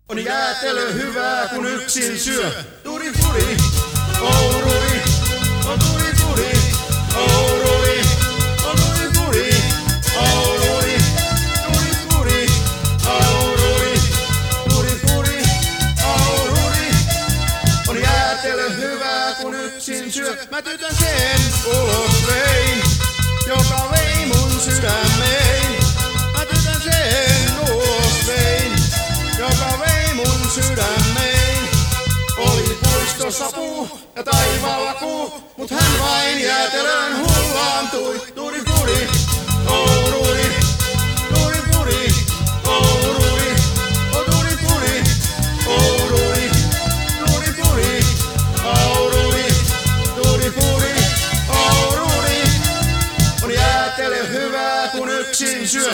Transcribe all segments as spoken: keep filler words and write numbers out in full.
On jäätelö hyvää, kun yksin syö. Turi turi, ourui, on turi turi, ourui, on turi turi, ourui, turi turi, ourui, turi turi, ourui. On jäätelö hyvää, kun yksin syö. Mä tytön sen ulos vein, joka vei mun sydämeen. Mä tytön sen ulos vein, joka vei mun sydämeen. Oli puistossa puu ja taivaalla kuu, mut hän vain jäätelön hullaantui. Turi turi, ourui, turi turi, ourui, o turi turi, ourui, turi turi, ourui, turi turi, ourui. On jäätelö hyvää, kun yksin syö.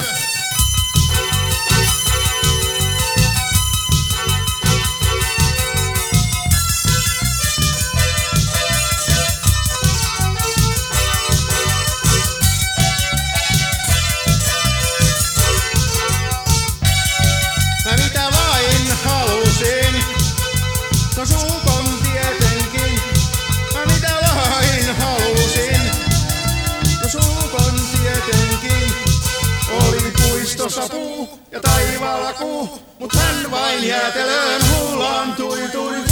Mä mitä vain halusin, no suukon tietenkin. Mä mitä vain halusin, no suukon tietenkin. Oli puistossa puu ja taivaalla kuu, mut hän vain jäätelöön hullaantui. Turi